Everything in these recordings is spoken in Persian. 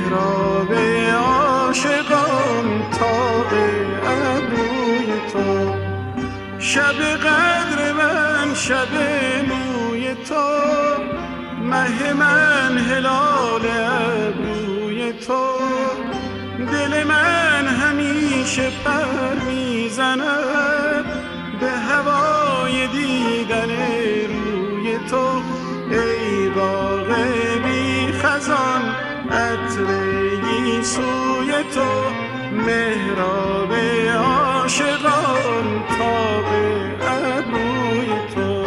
مهراب عاشقان تاب ابروی تو. شب قدر من شب موی تو، مه من هلال ابروی تو. دل من همیشه پر میزند به هوای دیدن روی تو. ای باغ بی خزان عطر گیسوی تو، مهراب عاشقان تاب ابروی تو.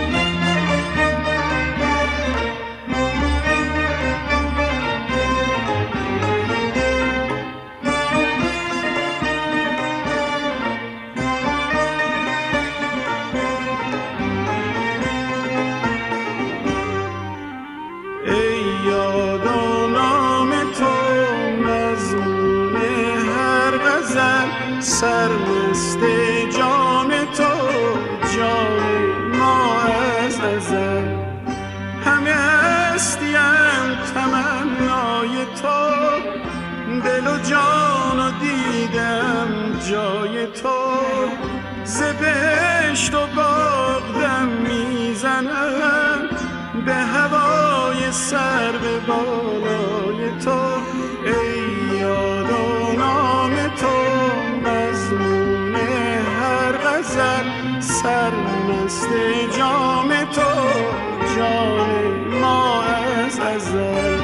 سرمست جام تو، جام ما از ازل. همه هستیم تمنای تو، دل و جان و دیدم جای تو. ز بهشت و باغ دم میزنم به هوای سر به بالای تو. ای یاد و نام تو مضمون هر غزل، سرمست جام تو، جان ما از ازل.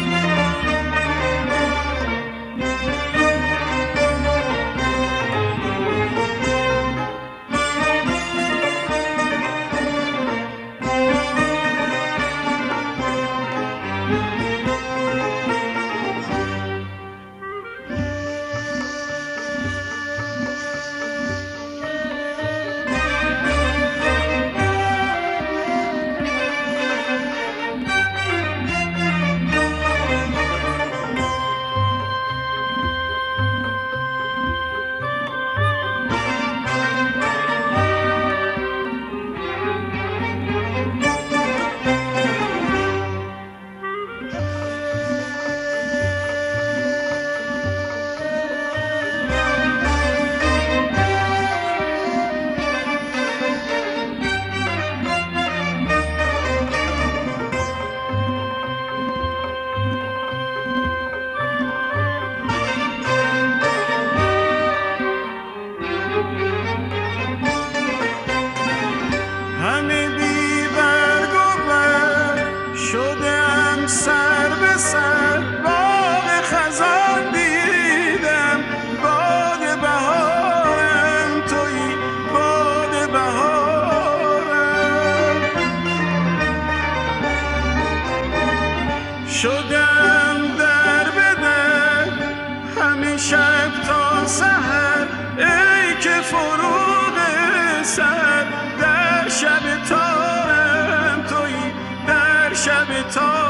شدم در بدر همه شب تا سحر، ای که فروغ سر در شب تارم تویی، در شب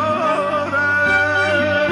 تارم.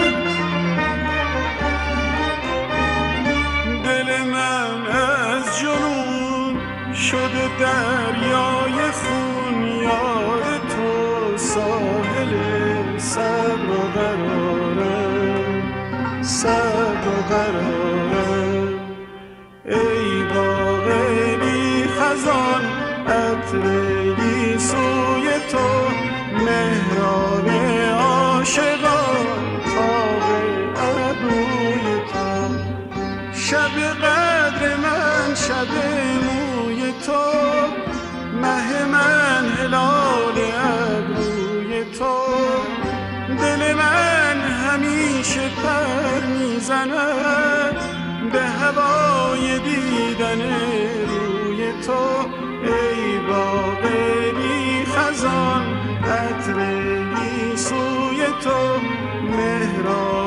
دل من از جنون شده دریای خون، یاد تو ساحل صبر و قرارم، صبر و قرارم. ای باغ بی خزان عطر گیسوی تو، مهراب عاشقان تاب ابروی تو. شب قدر من شب موی تو، مه من هلال ابروی تو. دل من همیشه پر میزند به هوای دیدن روی تو. ای باغ بی خزان عطر گیسوی تو، مهراب